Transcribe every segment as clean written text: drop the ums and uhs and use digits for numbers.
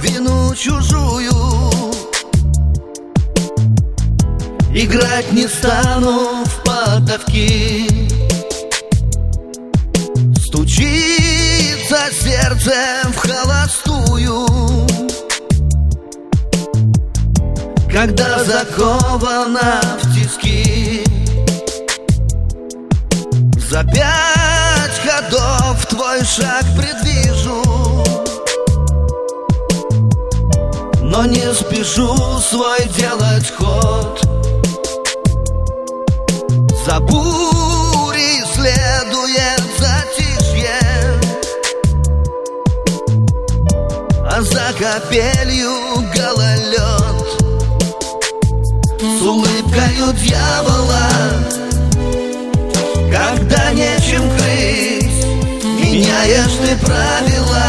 вину чужую. Играть не стану в поддавки. Стучится сердцем в холостую, когда закована в тиски. За 5 ходов твой шаг предвижу, но не спешу свой делать ход. За бурей следует затишье, а за капелью гололед. С улыбкою дьявола, когда нечем крыть, меняешь ты правила.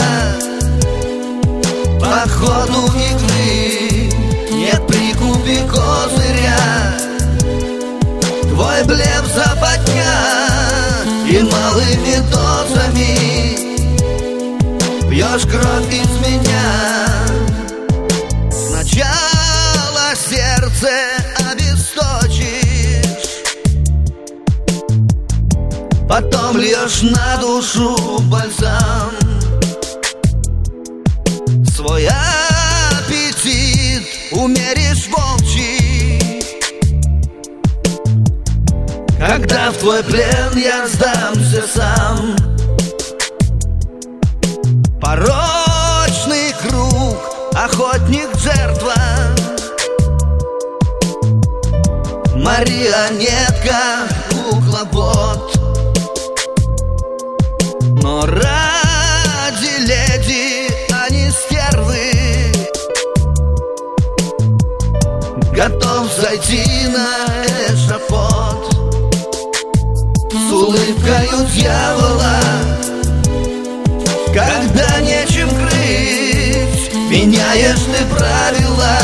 По ходу игры нет прикупи козыря. Твой блеф западня, и малыми дозами пьешь кровь из меня. Сначала сердце обесточишь, потом льешь на душу бальзам. Свой аппетит умеришь волчий, когда в твой плен я сдамся сам. Порочный круг, охотник, жертва, марионетка, кукловод. Но ради леди, а не стервы, готов зайти на эшафот. С улыбкою дьявола, когда нечем крыть, меняешь ты правила.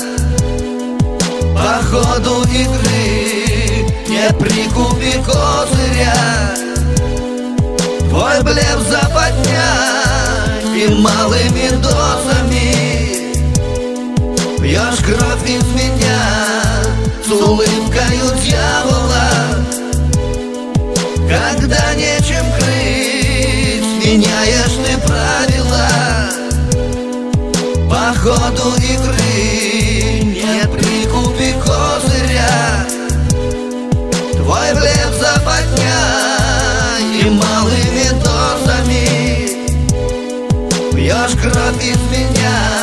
По ходу игры не прикупи козыря. Твой блеф западня, и малыми дозами пьешь кровь из меня. С улыбкою дьявола, когда нечем крыть, меняешь ты правила. По ходу игры не прикупи козыря. Твой блеф западня, и малыми дозами пьешь кровь из меня.